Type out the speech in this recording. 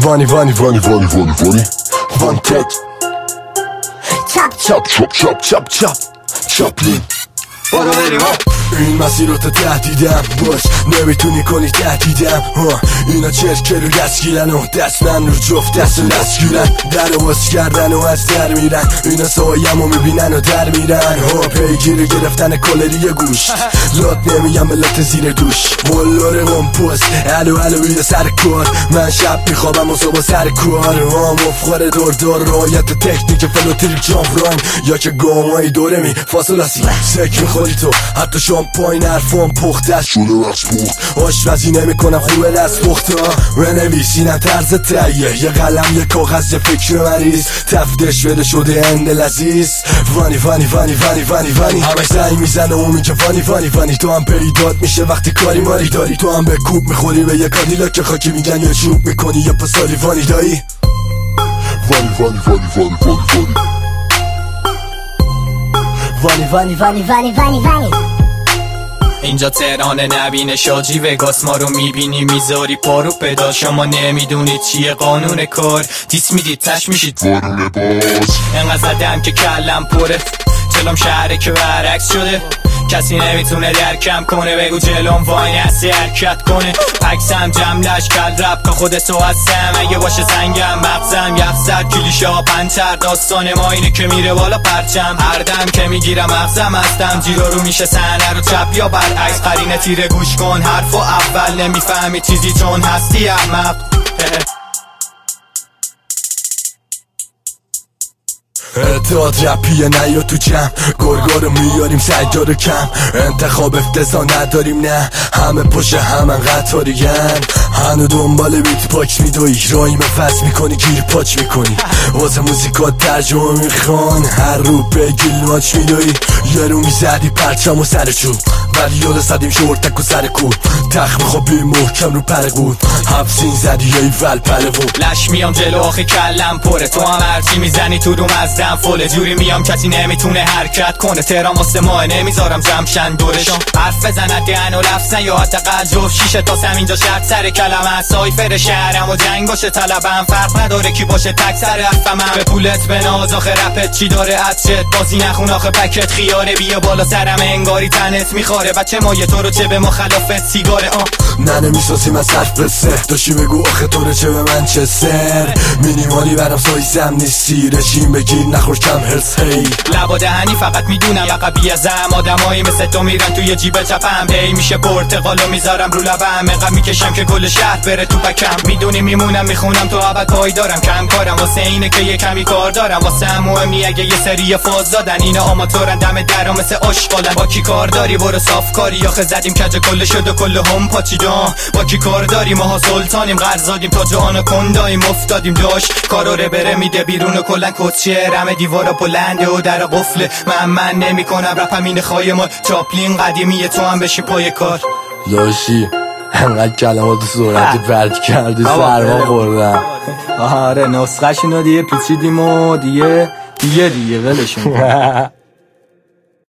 وانی وانتد چاپلین برو بریم این مسیر رو تا تهدیدم باش نمیتونی کنی تهدیدم اینا چرکه رو دستگیرن و دست من رو جفت دست و دستگیرن در و باز کردن و از در میرن اینا سایم رو میبینن و در میرن پیگیر گرفتن کالری گوش لات نمیم ملت زیر دوش ولاره پست الو یه سر کار من شب میخوابم و صبح سر کار مفخور دور رایت تکنیک فلوتریک جامپ رایم یا که گامایی دورمی فاصلاسی سک میخوری تو حتی شامپاین حرفان پخته از شده وقت پخت آشپزی نمیکنم خوبه دست پخته بنویسینم طرز تهیه یه قلم یه کاغذ یه فکر مریض تفتش بده شده هند لذیذ وانی همه زنگ میزنه و میگه وانی تو هم پیدات میشه وقتی کاری ماری داری تو هم به کوب میخوری به یه کادیلا که خاکی میگن یه چوب میکنی یه پسالی وانی دایی وانی اینجا تهران نبینه شاجی وگاس ما رو میبینی میذاری پارو پدا شما نمیدونید چیه قانون کار دیس میدید تش میشید وارونه باز انقدر زدم که کلم پره جلوم شهره که برعکس شده کسی نمیتونه درکم کنه بگو جلوم وای نسی حرکت کنه پکسم جملش کل رب که خودتو هستم اگه باشه سنگم مغزم یفزر کلیشه ها پنچر داستان ما اینه که میره بالا پرچم هر دم که میگیرم مغزم هستم جیرو رو میشه سنه رو چپ یا برعکس قرینه تیره گوش کن حرفو اول نمیفهمی چیزی چون هستی احمق اتحاد رپیه نیا تو جمع گرگا رو میاریم سجا کم انتخاب افتضا نداریم نه همه پشت همن قطارین هنو دنبال بیت پاک میدوی رایم فصل میکنی گیر پاچ میکنی واسه موزیکات ترجمه میخوان هر رو بگیل ماچ میدوی یه رو میزدی پرچم و سر چوب ولی یاد زدیم شورتک و سر کود تخم خوابی محکم رو پر بود حفظین زدی یه ول پره بود لش میام جلو آخه کلم پره تو هم هرچی میزنی تو دوم از دم فله جوری میام کسی نمیتونه حرکت کنه تهران واسه ماه نمیذارم جمشن دورشان حرف بزند دهن و لفظن یا حداقل جفت شیشه تاسم اینجا شرط سر کلمه سایفر شهرم و جنگ باشه طلبم فرق نداره کی باشه تک سر حرفم به پولت بناز آخه رپت چی داره عدشت بازی نخون آخه پکت خیاره بیا بالا سرم انگاری تنت میخواره بچه مایه تو رو چه به ما خلافت سیگاره نه نمیسازیم از حرف سه داشتی بگو آخه تو رو چه به من چه سر مینیمالی برام سایزم نیستی رژیم بگیر نخور کم هرس هی لبا دهنی فقط میدونم یقبی ازم آدمایی مثل تو میرن توی جیب چپم هی میشه پرتقالو میذارم رو لبم انقدر میکشم که گل شهر بره تو پکم میدونی میمونم میخونم تو ابد پای دارم کم کارم واسه اینه که یه کمی کار دارم واسه هم مهمی اگه یه سری فاز دادن اینا آماتورن دم درا مثل آشغالن با کی کار داری برو صاف کاری آخه زدیم کج کل شد و کل هم پاچیدم با کی کار داری ماها سلطانیم قرض دادیم تا جهان کنداییم افتادیم داش کارو بره میده بیرون و کلا کچه رم دیوارا بلنده و در قفله من نمیکنم رپم اینه خواهی ما چاپلین قدیمیه تو هم بشی پای کار لاشی انقدر کلمات سرعتی پرت کردی سرما خوردم آره نسخش اینا دیگه پیچیدیم و دیگه ولشون